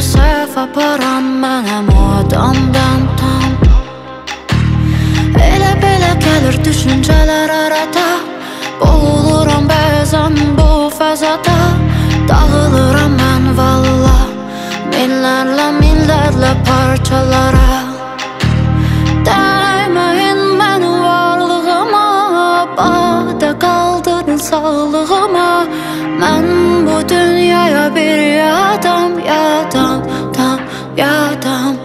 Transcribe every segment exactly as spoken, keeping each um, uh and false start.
səhv aparan mənəm o adamdan tam. Elə belə gəlir düşüncələr arada, boğuluram bəzən bu fəzada. Dağılıram mən valla, minlərlə minlərlə parçalara. Dəyməyin mənim varlığıma, badə qaldırın sağlığıma. Mən bu dünyaya bir yadam, yadam, tam yadam.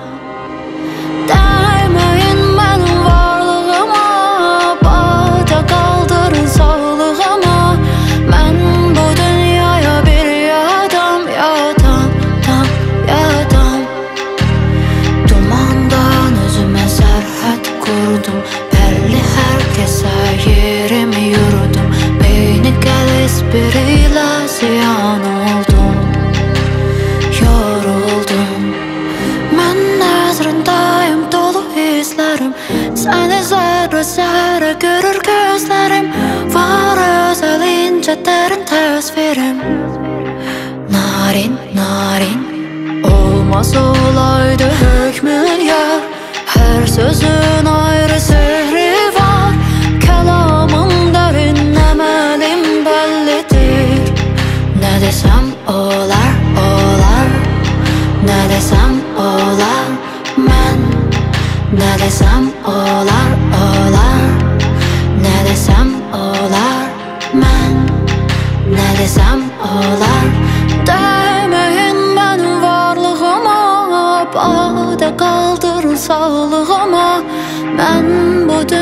Dəyməyin mənim varlığıma, badə qaldırın sağlığıma. Mən bu dünyaya bir yadam, yadam, tam yadam. Dumandan özümə sərhəd qurdum, bəlli hər kəsə yerimi yürüdüm. Beyni qəliz birilə ziyan oldum, yoruldum. Mən nəzrindəyim, dolu hisslərim, səni zərrə zərrə görür gözlərim. Var özəl incə dərin təsvirim, narin, narin. Olmaz olaydı hökmün yar, hər sözün ayrı sehri var. Kəlamın dərin, əməlim bəllidir. Nə desəm olar, olar. Nə desəm olar, mən. Nə desəm olar, olar. Nə desəm olar, mən. Nə desəm olar. Dəyməyin mənim varlığıma, badə qaldırın sağlığıma. Mən bu